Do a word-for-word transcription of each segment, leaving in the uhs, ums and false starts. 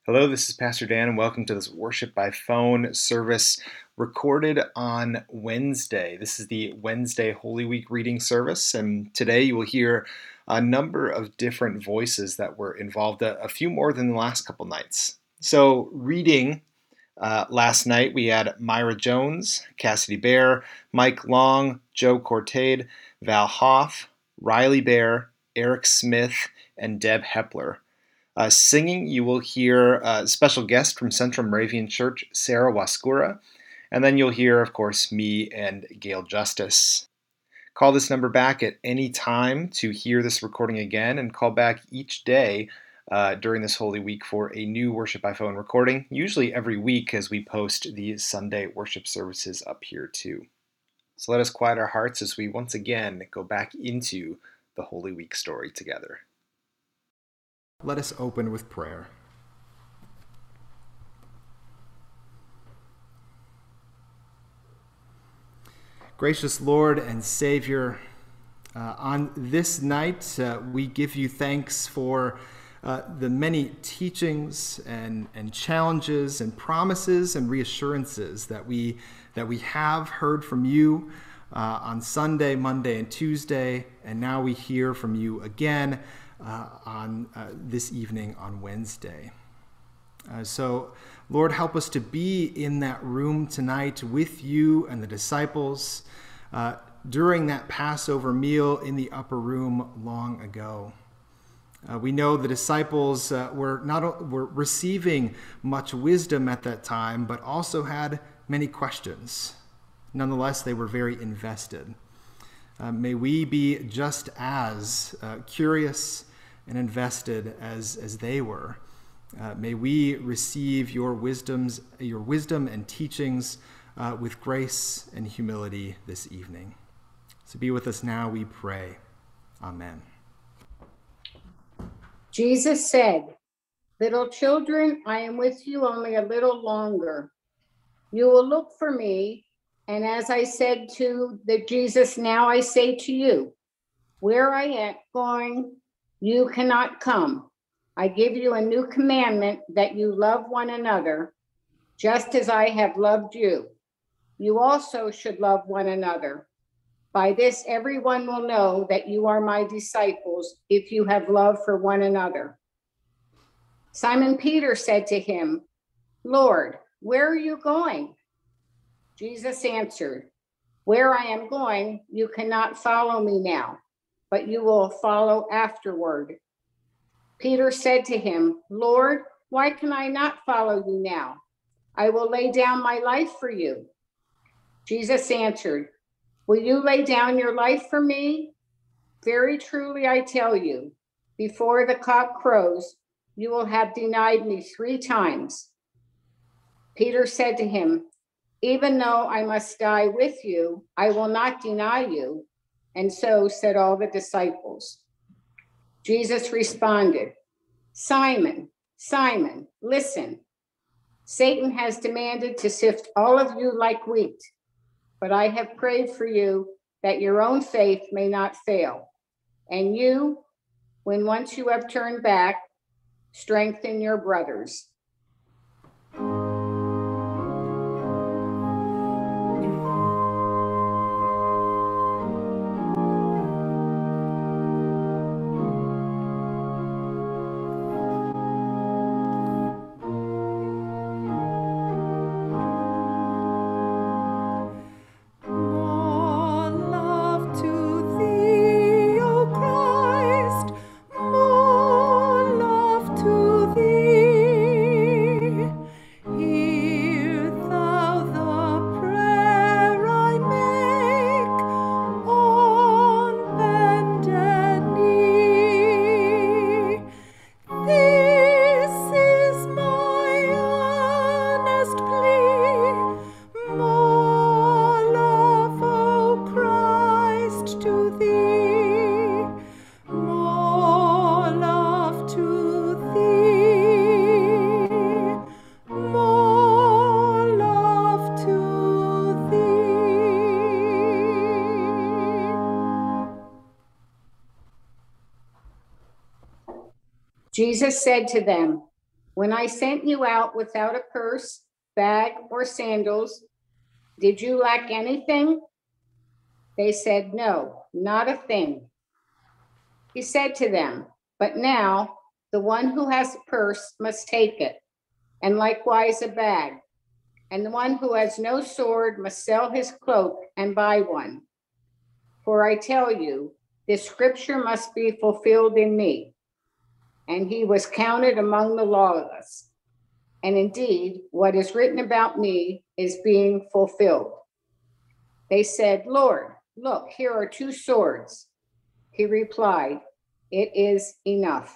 Hello, this is Pastor Dan, and welcome to this worship by phone service recorded on Wednesday. This is the Wednesday Holy Week reading service, and today you will hear a number of different voices that were involved, a, a few more than the last couple nights. So, reading uh, last night, we had Myra Jones, Cassidy Bear, Mike Long, Joe Cortade, Val Hoff, Riley Bear, Eric Smith, and Deb Hepler. Uh, singing, you will hear a special guest from Central Moravian Church, Sarah Waskura, and then you'll hear, of course, me and Gail Justice. Call this number back at any time to hear this recording again, and call back each day uh, during this Holy Week for a new Worship by Phone recording, usually every week as we post the Sunday worship services up here too. So let us quiet our hearts as we once again go back into the Holy Week story together. Let us open with prayer. Gracious Lord and Savior, uh, on this night uh, we give you thanks for uh, the many teachings and, and challenges and promises and reassurances that we, that we have heard from you uh, on Sunday, Monday, and Tuesday, and now we hear from you again Uh, on uh, this evening on Wednesday. Uh, so, Lord, help us to be in that room tonight with you and the disciples uh, during that Passover meal in the upper room long ago. Uh, we know the disciples uh, were not were receiving much wisdom at that time, but also had many questions. Nonetheless, they were very invested. Uh, may we be just as uh, curious and invested as, as they were. Uh, may we receive your wisdoms, your wisdom and teachings uh, with grace and humility this evening. So be with us now, we pray. Amen. Jesus said, "Little children, I am with you only a little longer. You will look for me, and as I said to the Jesus, now I say to you, where I am going, you cannot come. I give you a new commandment, that you love one another, just as I have loved you. You also should love one another. By this, everyone will know that you are my disciples, if you have love for one another." Simon Peter said to him, "Lord, where are you going?" Jesus answered, "Where I am going, you cannot follow me now, but you will follow afterward." Peter said to him, "Lord, why can I not follow you now? I will lay down my life for you." Jesus answered, "Will you lay down your life for me? Very truly I tell you, before the cock crows, you will have denied me three times." Peter said to him, "Even though I must die with you, I will not deny you." And so said all the disciples. Jesus responded, "Simon, Simon, listen. Satan has demanded to sift all of you like wheat, but I have prayed for you that your own faith may not fail. And you, when once you have turned back, strengthen your brothers." Jesus said to them, When I sent you out without a purse, bag, or sandals, did you lack anything? They said, no, not a thing. He said to them, but now the one who has a purse must take it, and likewise a bag. And the one who has no sword must sell his cloak and buy one. For I tell you, this scripture must be fulfilled in me. And he was counted among the lawless. And indeed, what is written about me is being fulfilled. They said, Lord, look, here are two swords. He replied, it is enough.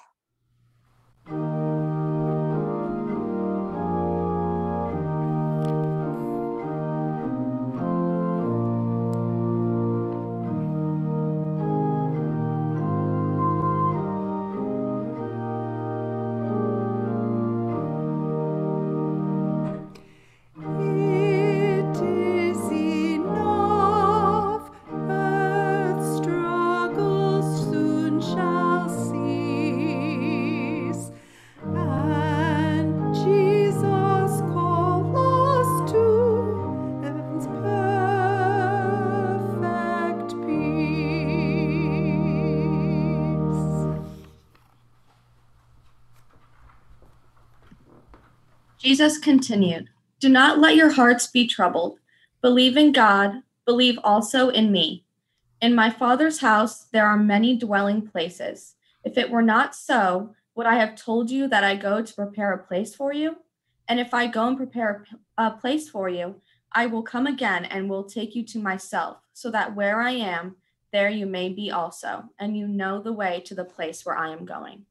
Jesus continued, do not let your hearts be troubled. Believe in God, believe also in me. In my Father's house there are many dwelling places. If it were not so, would I have told you that I go to prepare a place for you? And if I go and prepare a place for you, I will come again and will take you to myself, so that where I am, there you may be also, and you know the way to the place where I am going.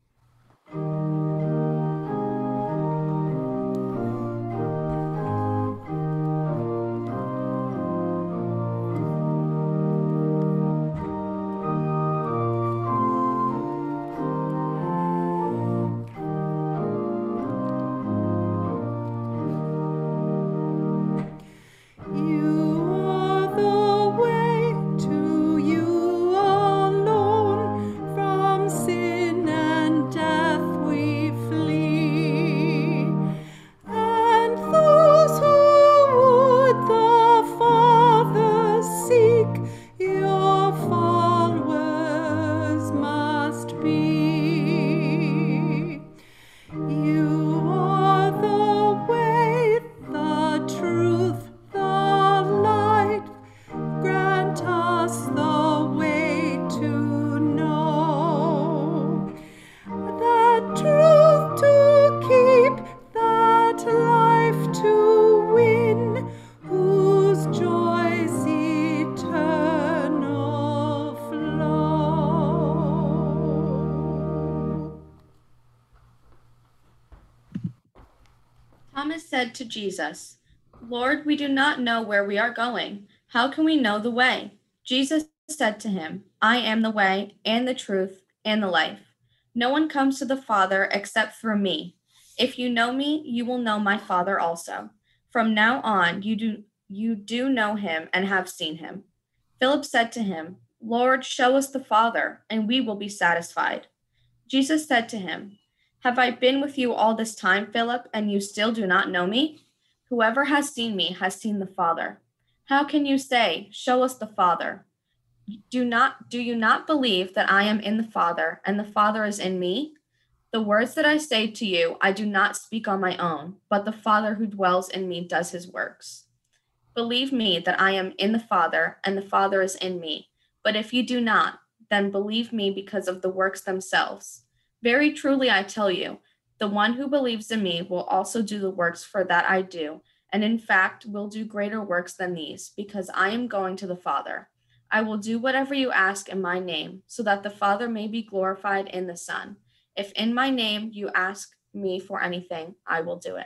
Thomas said to Jesus, Lord, we do not know where we are going. How can we know the way? Jesus said to him, I am the way and the truth and the life. No one comes to the Father except through me. If you know me, you will know my Father also. From now on, you do, you do know him and have seen him. Philip said to him, Lord, show us the Father, and we will be satisfied. Jesus said to him, Have I been with you all this time, Philip, and you still do not know me? Whoever has seen me has seen the Father. How can you say, Show us the Father? Do not, do you not believe that I am in the Father, and the Father is in me? The words that I say to you, I do not speak on my own, but the Father who dwells in me does his works. Believe me that I am in the Father, and the Father is in me. But if you do not, then believe me because of the works themselves. Very truly I tell you, the one who believes in me will also do the works for that I do, and in fact will do greater works than these, because I am going to the Father. I will do whatever you ask in my name, so that the Father may be glorified in the Son. If in my name you ask me for anything, I will do it.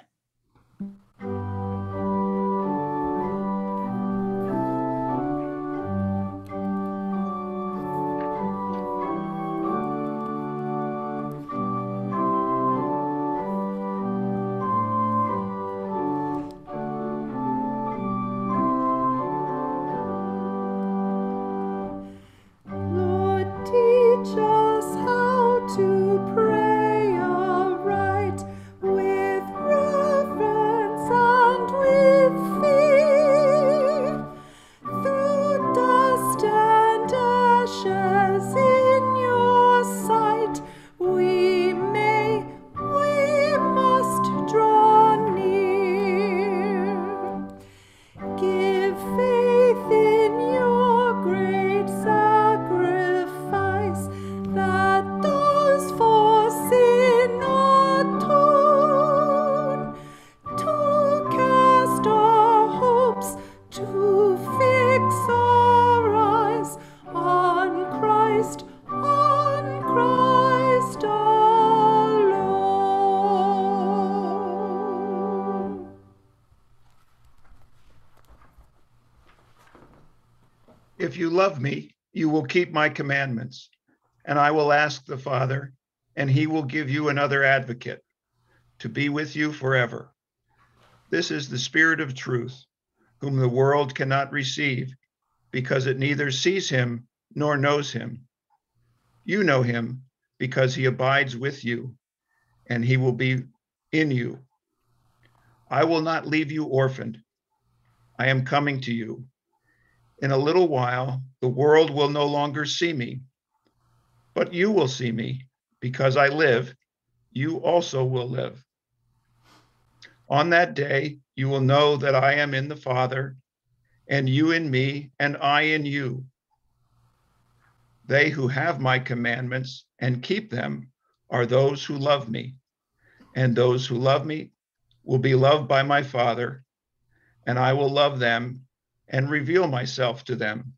If you love me, you will keep my commandments, and I will ask the Father, and he will give you another advocate to be with you forever. This is the Spirit of truth, whom the world cannot receive, because it neither sees him nor knows him. You know him because he abides with you, and he will be in you. I will not leave you orphaned. I am coming to you. In a little while, the world will no longer see me, but you will see me. Because I live, you also will live. On that day, you will know that I am in the Father, and you in me, and I in you. They who have my commandments and keep them are those who love me, and those who love me will be loved by my Father, and I will love them and reveal myself to them.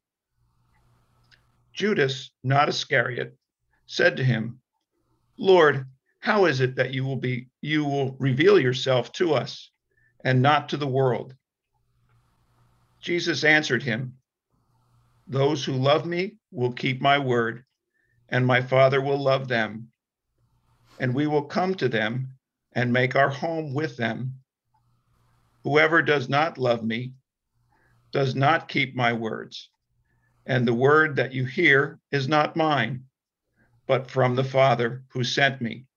Judas, not Iscariot, said to him, Lord, how is it that you will be you will reveal yourself to us and not to the world? Jesus answered him, those who love me will keep my word, and my Father will love them, and we will come to them and make our home with them. Whoever does not love me does not keep my words, and the word that you hear is not mine, but from the Father who sent me.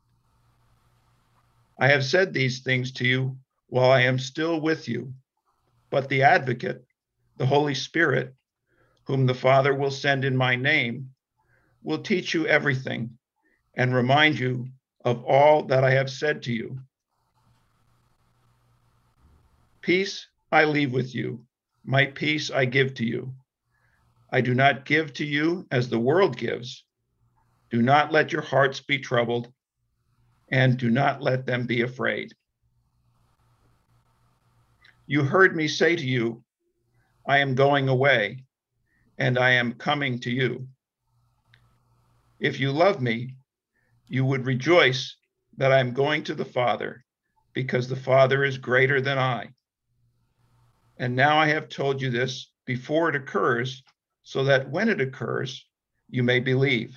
I have said these things to you while I am still with you, but the Advocate, the Holy Spirit, whom the Father will send in my name, will teach you everything and remind you of all that I have said to you. Peace I leave with you, my peace I give to you. I do not give to you as the world gives. Do not let your hearts be troubled, and do not let them be afraid. You heard me say to you, I am going away, and I am coming to you. If you love me, you would rejoice that I am going to the Father, because the Father is greater than I. And now I have told you this before it occurs, so that when it occurs, you may believe.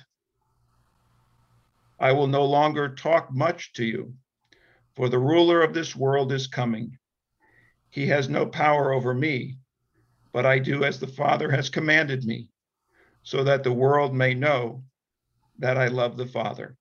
I will no longer talk much to you, for the ruler of this world is coming. He has no power over me, but I do as the Father has commanded me, so that the world may know that I love the Father.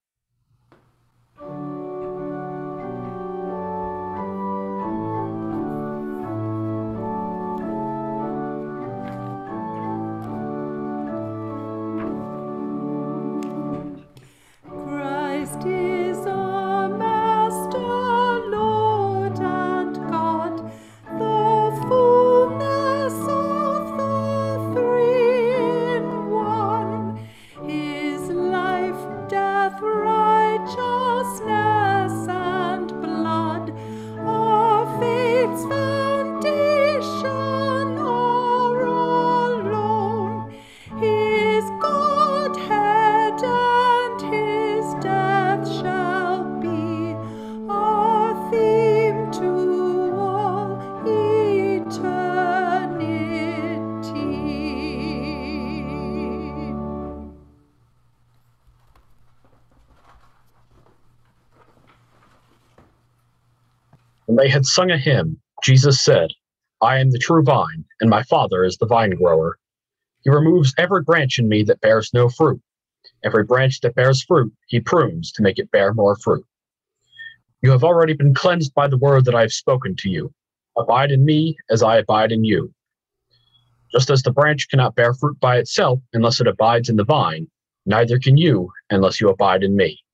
When they had sung a hymn, Jesus said, I am the true vine, and my Father is the vine grower. He removes every branch in me that bears no fruit. Every branch that bears fruit, he prunes to make it bear more fruit. You have already been cleansed by the word that I have spoken to you. Abide in me as I abide in you. Just as the branch cannot bear fruit by itself unless it abides in the vine, neither can you unless you abide in me.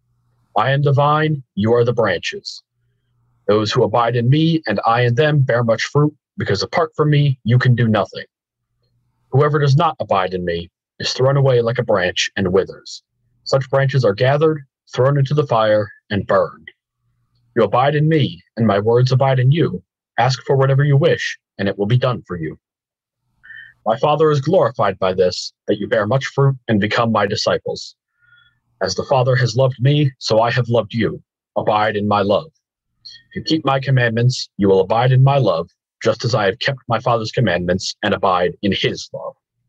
I am the vine, you are the branches. Those who abide in me and I in them bear much fruit, because apart from me you can do nothing. Whoever does not abide in me is thrown away like a branch and withers. Such branches are gathered, thrown into the fire, and burned. You abide in me, and my words abide in you. Ask for whatever you wish, and it will be done for you. My Father is glorified by this, that you bear much fruit and become my disciples. As the Father has loved me, so I have loved you. Abide in my love. If you keep my commandments, you will abide in my love, just as I have kept my Father's commandments and abide in his love.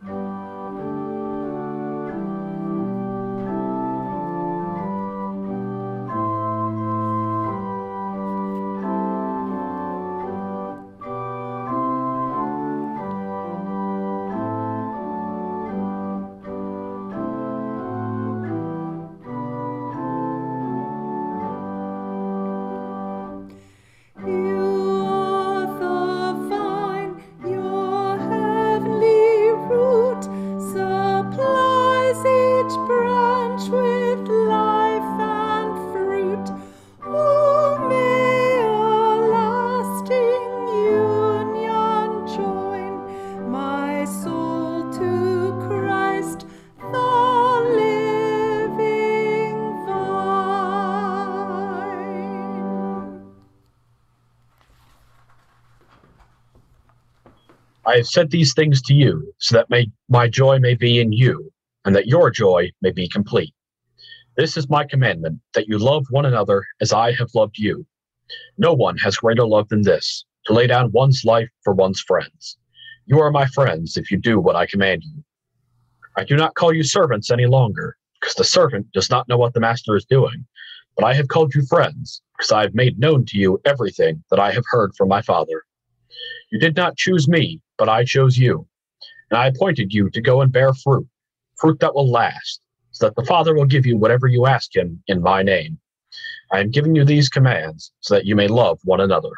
I have said these things to you, so that may, my joy may be in you, and that your joy may be complete. This is my commandment, that you love one another as I have loved you. No one has greater love than this, to lay down one's life for one's friends. You are my friends if you do what I command you. I do not call you servants any longer, because the servant does not know what the master is doing, but I have called you friends, because I have made known to you everything that I have heard from my Father. You did not choose me, but I chose you, and I appointed you to go and bear fruit, fruit that will last, so that the Father will give you whatever you ask him in my name. I am giving you these commands so that you may love one another.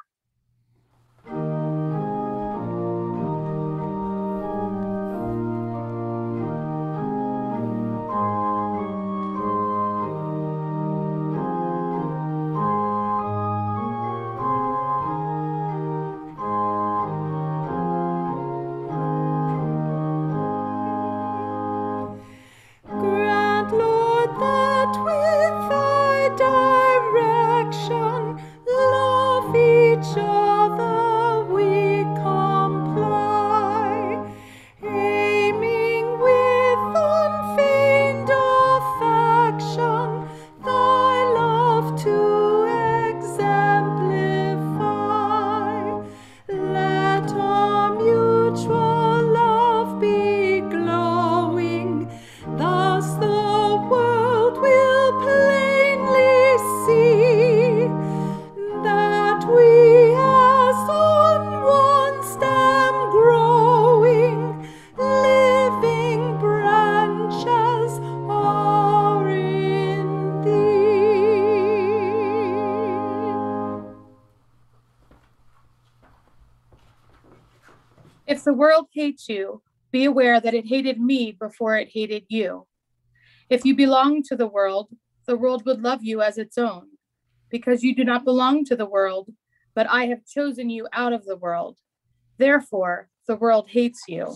If the world hates you, be aware that it hated me before it hated you. If you belong to the world, the world would love you as its own. Because you do not belong to the world, but I have chosen you out of the world. Therefore, the world hates you.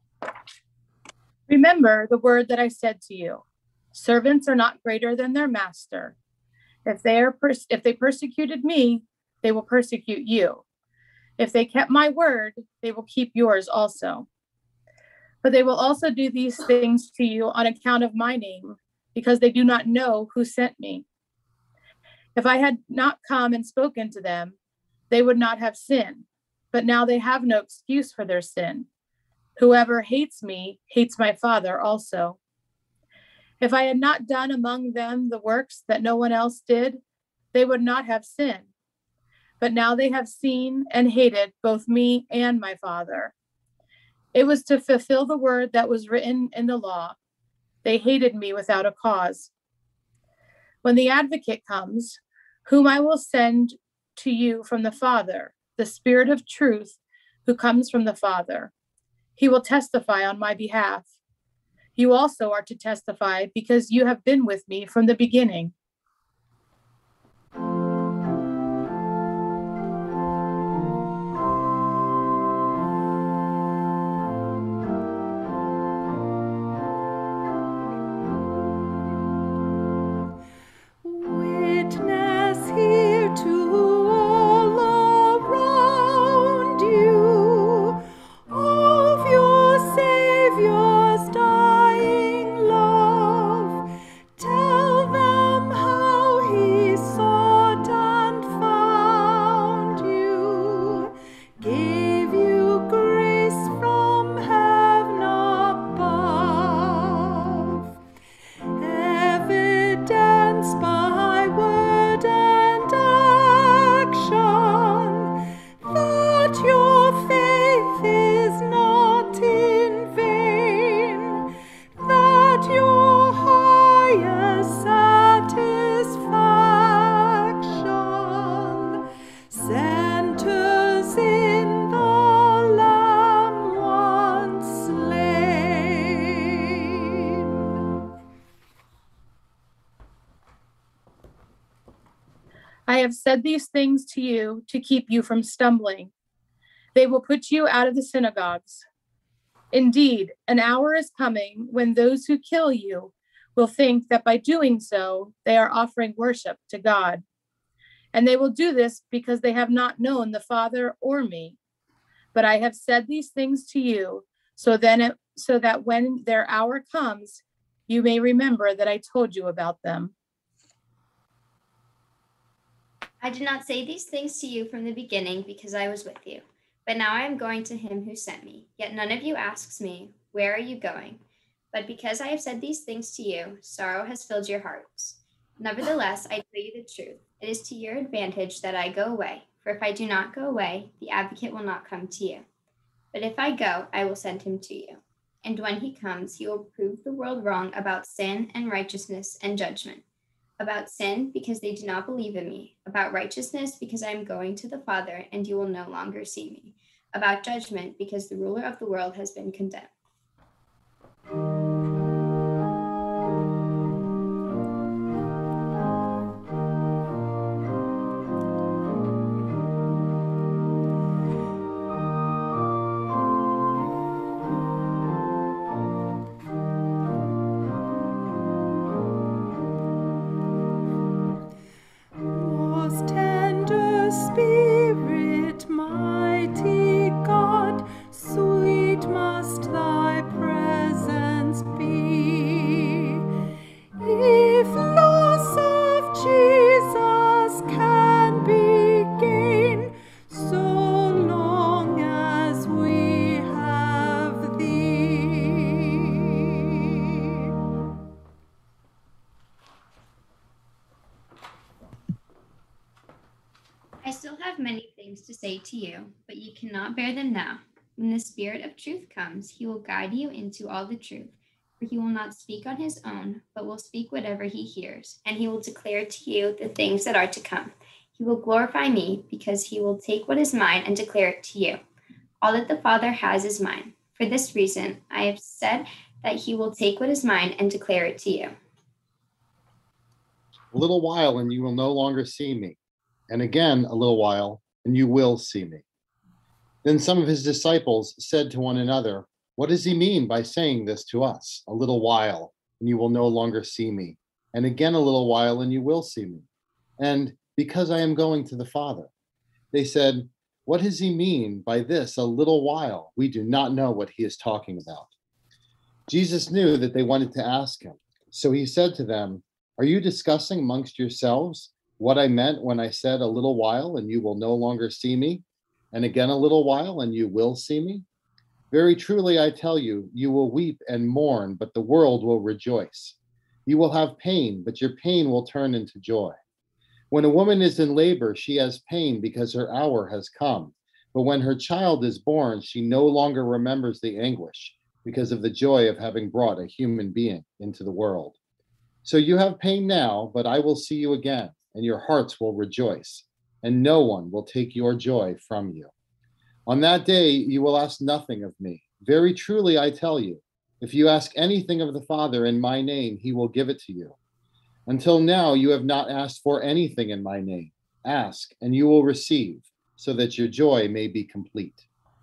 Remember the word that I said to you. Servants are not greater than their master. If they are pers- if they persecuted me, they will persecute you. If they kept my word, they will keep yours also. But they will also do these things to you on account of my name, because they do not know who sent me. If I had not come and spoken to them, they would not have sinned. But now they have no excuse for their sin. Whoever hates me hates my Father also. If I had not done among them the works that no one else did, they would not have sinned. But now they have seen and hated both me and my Father. It was to fulfill the word that was written in the law. They hated me without a cause. When the advocate comes, whom I will send to you from the Father, the Spirit of truth who comes from the Father, he will testify on my behalf. You also are to testify because you have been with me from the beginning. Tell them I have said these things to you to keep you from stumbling. They will put you out of the synagogues. Indeed, an hour is coming when those who kill you will think that by doing so, they are offering worship to God. And they will do this because they have not known the Father or me. But I have said these things to you so then it, so that when their hour comes, you may remember that I told you about them. I did not say these things to you from the beginning because I was with you. But now I am going to him who sent me. Yet none of you asks me, where are you going? But because I have said these things to you, sorrow has filled your hearts. Nevertheless, I tell you the truth. It is to your advantage that I go away. For if I do not go away, the advocate will not come to you. But if I go, I will send him to you. And when he comes, he will prove the world wrong about sin and righteousness and judgment. About sin, because they do not believe in me. About righteousness, because I am going to the Father, and you will no longer see me. About judgment, because the ruler of the world has been condemned. I still have many things to say to you, but you cannot bear them now. When the Spirit of truth comes, he will guide you into all the truth, for he will not speak on his own, but will speak whatever he hears, and he will declare to you the things that are to come. He will glorify me, because he will take what is mine and declare it to you. All that the Father has is mine. For this reason, I have said that he will take what is mine and declare it to you. A little while, and you will no longer see me. And again, a little while, and you will see me. Then some of his disciples said to one another, what does he mean by saying this to us? A little while, and you will no longer see me. And again, a little while, and you will see me. And because I am going to the Father. They said, what does he mean by this, a little while? We do not know what he is talking about. Jesus knew that they wanted to ask him. So he said to them, are you discussing amongst yourselves what I meant when I said a little while and you will no longer see me, and again a little while and you will see me? Very truly I tell you, you will weep and mourn, but the world will rejoice. You will have pain, but your pain will turn into joy. When a woman is in labor, she has pain because her hour has come. But when her child is born, she no longer remembers the anguish because of the joy of having brought a human being into the world. So you have pain now, but I will see you again, and your hearts will rejoice, and no one will take your joy from you. On that day, you will ask nothing of me. Very truly, I tell you, if you ask anything of the Father in my name, he will give it to you. Until now, you have not asked for anything in my name. Ask, and you will receive, so that your joy may be complete.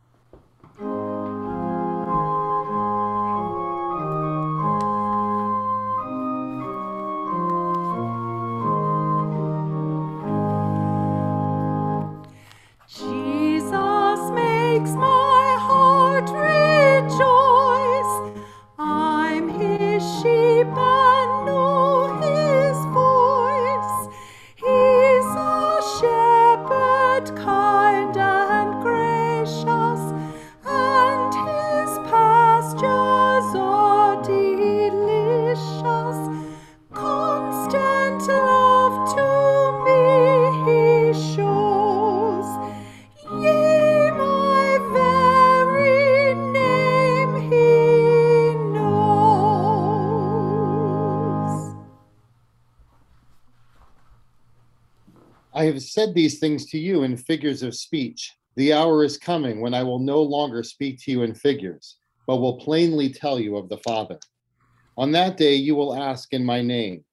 I have said these things to you in figures of speech. The hour is coming when I will no longer speak to you in figures, but will plainly tell you of the Father. On that day you will ask in my name.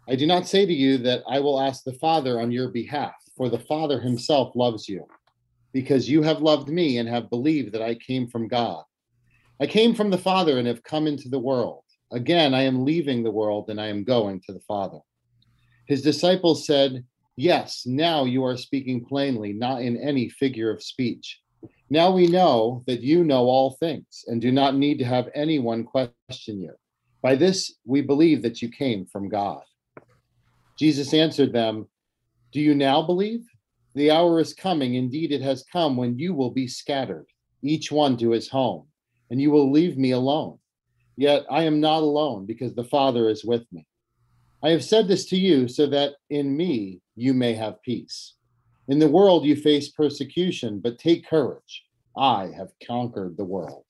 I do not say to you that I will ask the Father on your behalf, for the Father himself loves you, because you have loved me and have believed that I came from God. I came from the Father and have come into the world. Again, I am leaving the world and I am going to the Father. His disciples said, "Yes, now you are speaking plainly, not in any figure of speech. Now we know that you know all things and do not need to have anyone question you. By this, we believe that you came from God." Jesus answered them, "Do you now believe? The hour is coming, indeed it has come, when you will be scattered, each one to his home, and you will leave me alone. Yet I am not alone, because the Father is with me. I have said this to you so that in me you may have peace. In the world you face persecution, but take courage. I have conquered the world."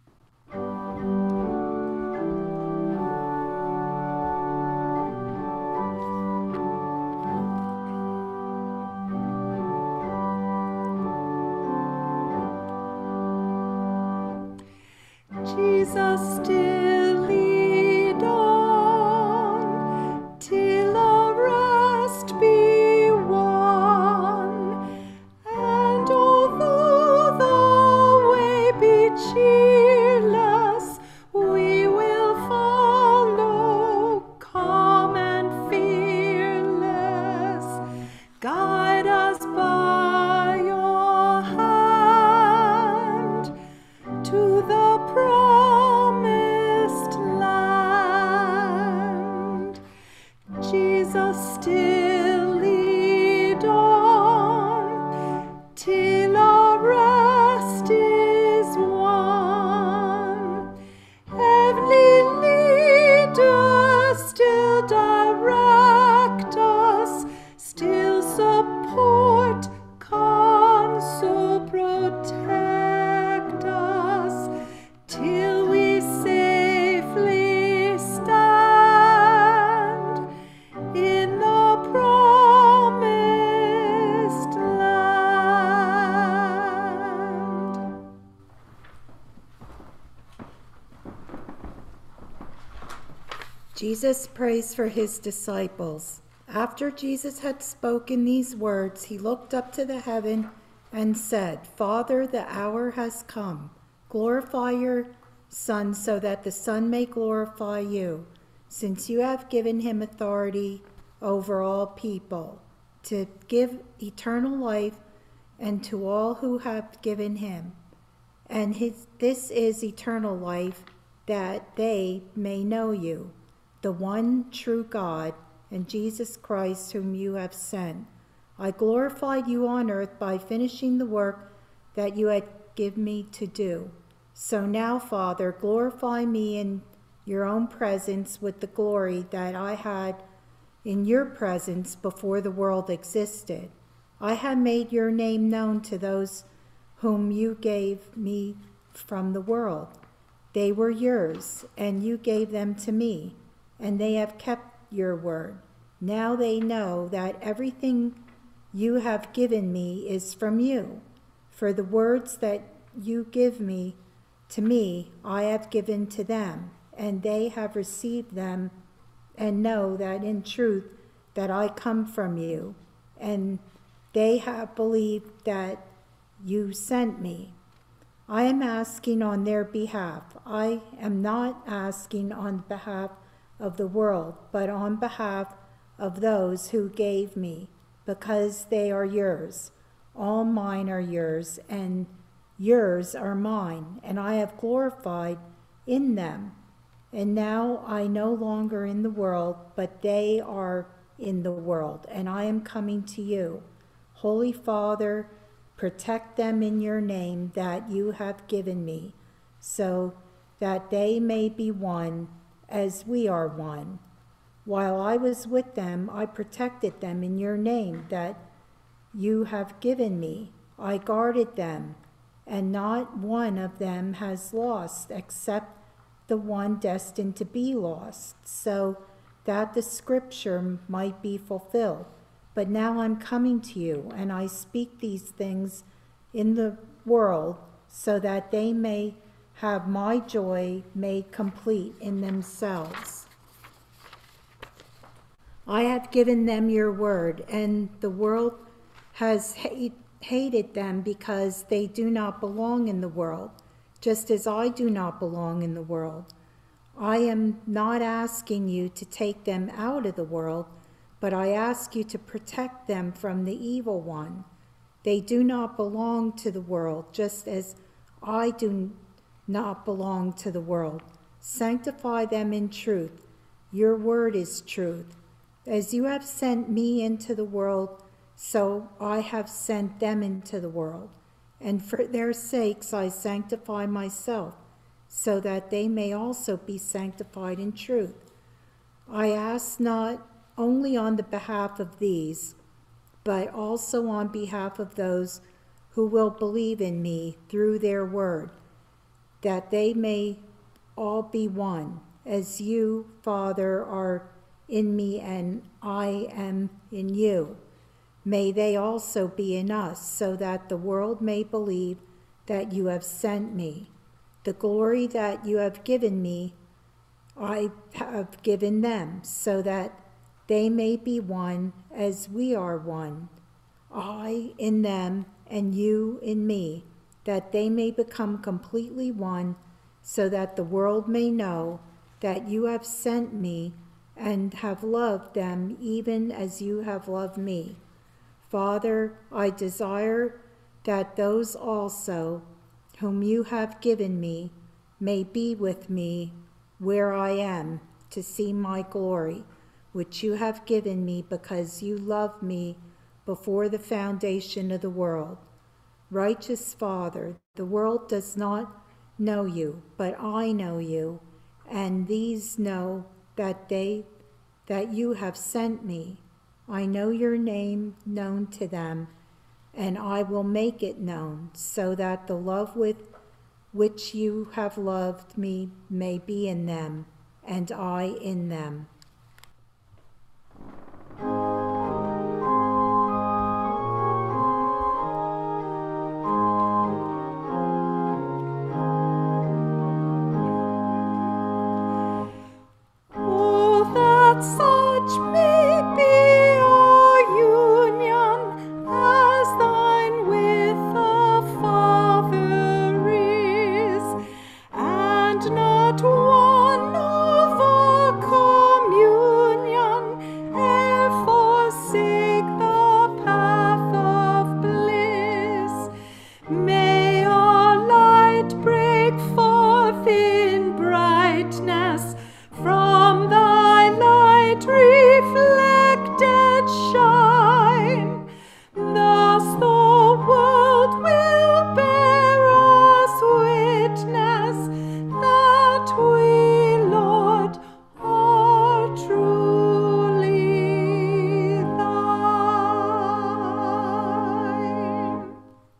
Jesus, still lead on, till our rest be won. And although the way be cheerless, we will follow, calm and fearless. Guide us by your hand to the promised land. Jesus, still lead on, till our rest is won. Heavenly leader, still direct us, still support, console, protect us, till we safely stand in the promised land. Jesus prays for his disciples. After Jesus had spoken these words, he looked up to the heaven and said, "Father, the hour has come. Glorify your Son, so that the Son may glorify you, since you have given him authority over all people, to give eternal life and to all who have given him. And his, this is eternal life, that they may know you, the one true God, and Jesus Christ, whom you have sent. I glorified you on earth by finishing the work that you had given me to do. So now, Father, glorify me in your own presence with the glory that I had in your presence before the world existed. I have made your name known to those whom you gave me from the world. They were yours, and you gave them to me, and they have kept your word. Now they know that everything you have given me is from you. For the words that you give me to me, I have given to them, and they have received them, and know that in truth that I come from you, and they have believed that you sent me. I am asking on their behalf. I am not asking on behalf of the world, but on behalf of those who gave me, because they are yours. All mine are yours, and yours are mine, and I have glorified in them. And now I no longer in the world, but they are in the world, and I am coming to you. Holy Father, protect them in your name that you have given me, so that they may be one as we are one. While I was with them, I protected them in your name that you have given me. I guarded them, and not one of them has lost except the one destined to be lost, so that the scripture might be fulfilled. But now I'm coming to you, and I speak these things in the world, so that they may have my joy made complete in themselves. I have given them your word, and the world has hate, hated them because they do not belong in the world, just as I do not belong in the world. I am not asking you to take them out of the world, but I ask you to protect them from the evil one. They do not belong to the world, just as I do not belong to the world. Sanctify them in truth. Your word is truth. As you have sent me into the world, so I have sent them into the world. And for their sakes I sanctify myself, so that they may also be sanctified in truth. I ask not only on the behalf of these, but also on behalf of those who will believe in me through their word, that they may all be one, as you, Father, are in me and I am in you. May they also be in us, so that the world may believe that you have sent me. The glory that you have given me, I have given them, so that they may be one as we are one. I in them and you in me, that they may become completely one, so that the world may know that you have sent me and have loved them even as you have loved me. Father, I desire that those also whom you have given me may be with me where I am, to see my glory, which you have given me because you loved me before the foundation of the world. Righteous Father, the world does not know you, but I know you, and these know that they that you have sent me. I know your name known to them, and I will make it known, so that the love with which you have loved me may be in them, and I in them. Oh, that such may be our union as thine with the Father is, and not one of our communion e'er forsake the path of bliss. May our light break forth in brightness from thy light reflected shine. Thus the world will bear us witness that we, Lord, are truly thine.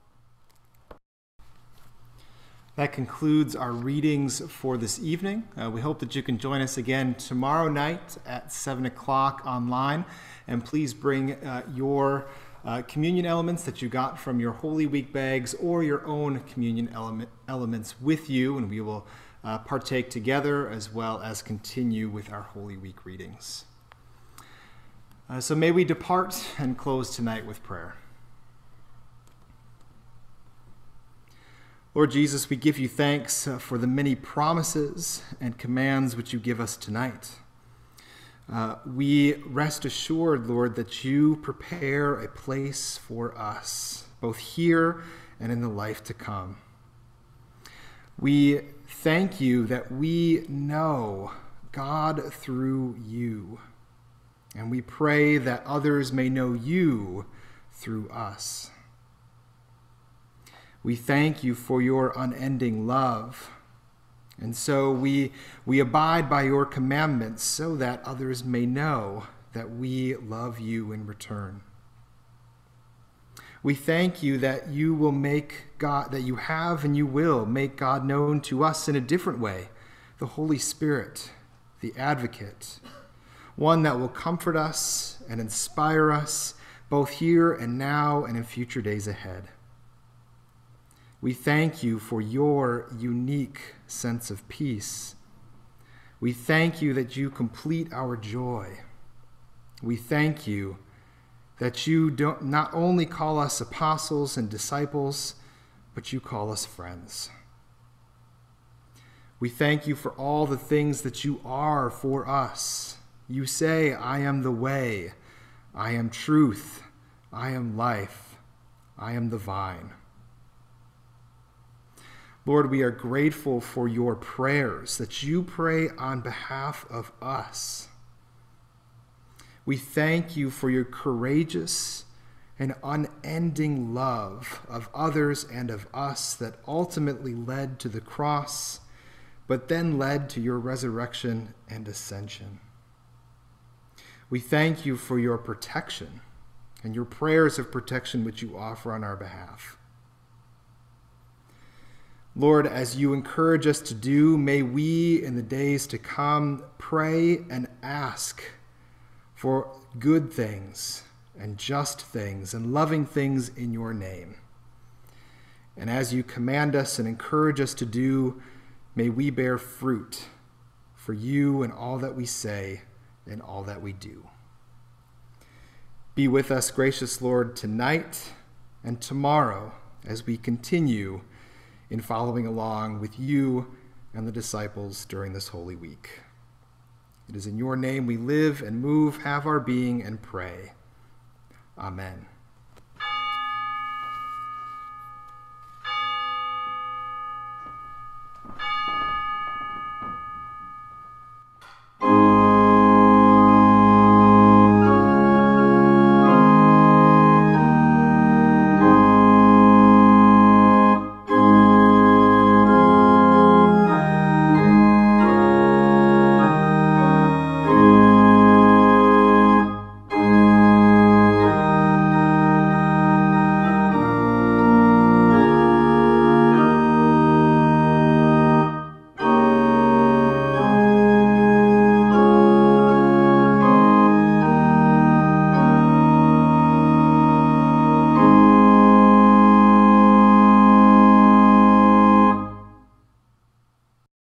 That concludes our readings for this evening. Uh, we hope that you can join us again tomorrow night at seven o'clock online. And please bring uh, your uh, communion elements that you got from your Holy Week bags or your own communion element, elements with you, and we will uh, partake together as well as continue with our Holy Week readings. Uh, so may we depart and close tonight with prayer. Lord Jesus, we give you thanks uh, for the many promises and commands which you give us tonight. Uh, we rest assured, Lord, that you prepare a place for us, both here and in the life to come. We thank you that we know God through you, and we pray that others may know you through us. We thank you for your unending love. And so we, we abide by your commandments so that others may know that we love you in return. We thank you that you will make God, that you have and you will make God known to us in a different way, the Holy Spirit, the advocate, one that will comfort us and inspire us both here and now and in future days ahead. We thank you for your unique sense of peace. We thank you that you complete our joy. We thank you that you don't not only call us apostles and disciples, but you call us friends. We thank you for all the things that you are for us. You say, I am the way, I am truth, I am life, I am the vine. Lord, we are grateful for your prayers that you pray on behalf of us. We thank you for your courageous and unending love of others and of us that ultimately led to the cross, but then led to your resurrection and ascension. We thank you for your protection and your prayers of protection which you offer on our behalf. Lord, as you encourage us to do, may we in the days to come pray and ask for good things and just things and loving things in your name. And as you command us and encourage us to do, may we bear fruit for you in all that we say and all that we do. Be with us, gracious Lord, tonight and tomorrow as we continue in following along with you and the disciples during this Holy Week. It is in your name we live and move, have our being, and pray. Amen.